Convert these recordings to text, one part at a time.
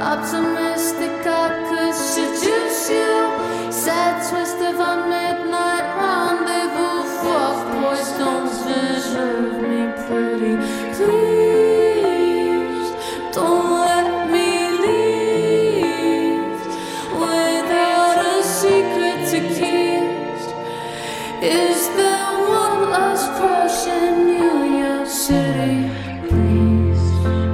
Optimistic I could seduce you. Sad twist of a midnight rendezvous. Fuck boys don't deserve me pretty. Please don't let me leave without a secret to keep. Is there one last crush in New York City? Please.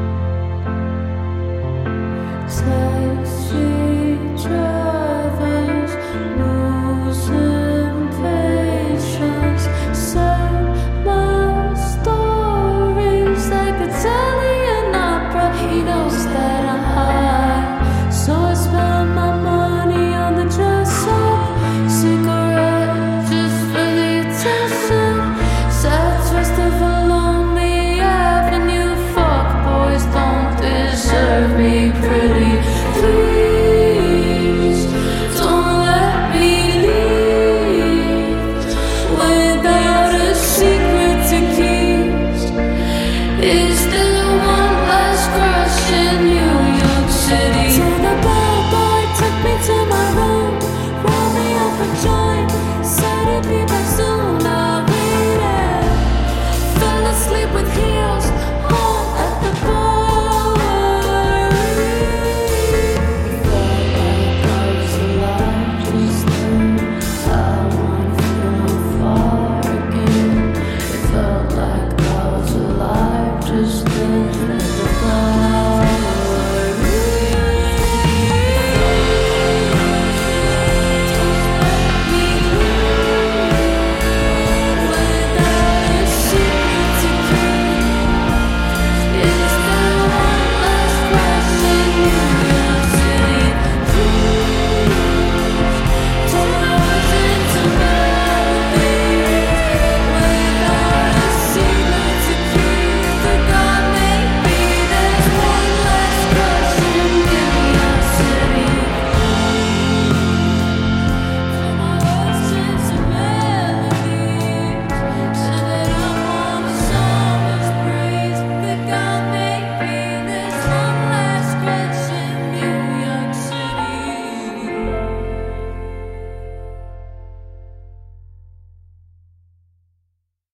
Taxi drivers losing patience. Say my stories like Italian opera. He knows that I'm high, so I spend my money on the dress up. Cigarette just for the attention. Sad twist of a lonely avenue. Fuck boys don't deserve me pretty. Please don't let me leave without a secret to keep. Is there one last crush in New York City? So the bellboy took me to my room, rolled me up a joint, said he'd be back soon. I waited, fell asleep with him.